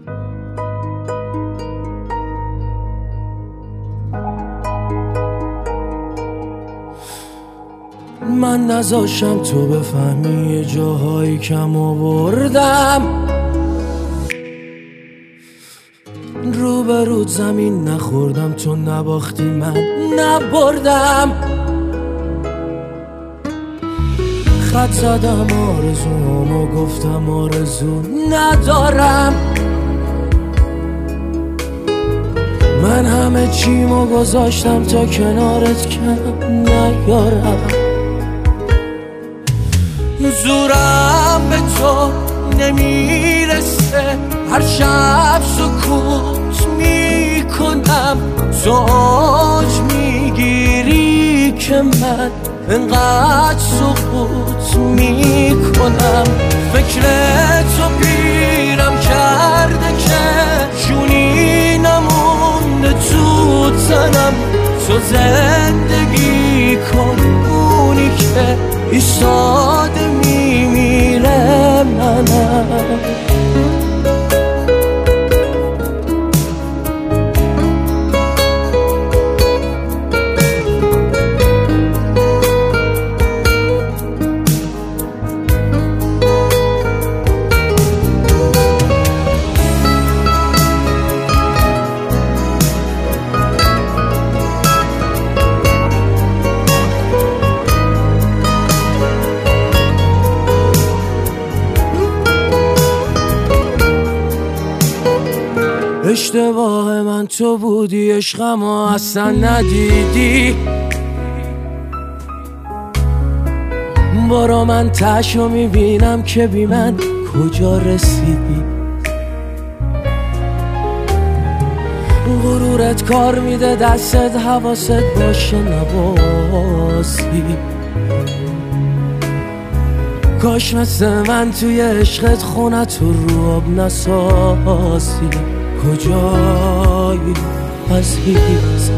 من نذاشم تو بفهمی یه جاهایی کم آوردم، روبرود زمین نخوردم، تو نباختی من نبردم. خط زدم آرزوامو گفتم آرزو ندارم، من همه چیمو گذاشتم تا کنارت کم نیارم. زورم به تو نمیرسه، هر شب سکوت میکنم، تو اوج میگیری که من انقدر سکوت میکنم. فکر تو پیرم کرده که جونی نمونده تو تنم، تو زندگی کن اونی که ایستاده میمیره منم. اشتباه من تو بودی، عشقم اصلا ندیدی، بارا من تشو میبینم که بی من کجا رسیدی. غرورت کار میده دستت، حواست باشه نباسی. کاش مثل من توی عشقت خونت رو آب نساسی. کجایی عزیز؟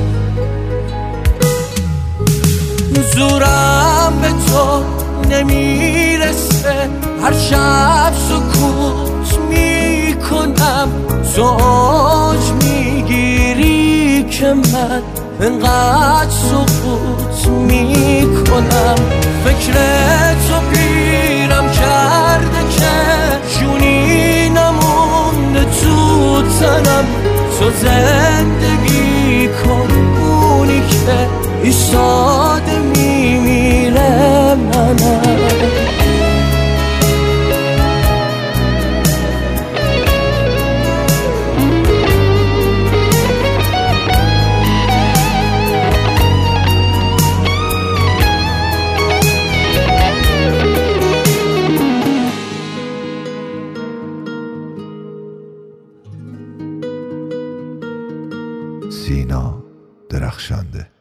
زورم به تو نمیرسه، هر شب سکوت میکنم، تو اوج میگیری که من انقدر سکوت میکنم. فکر تو پیرم کرده که جونی نمونده تو تنم، تو زندگی کن اونی که ایستاده میمیره منم. سینا درخشنده.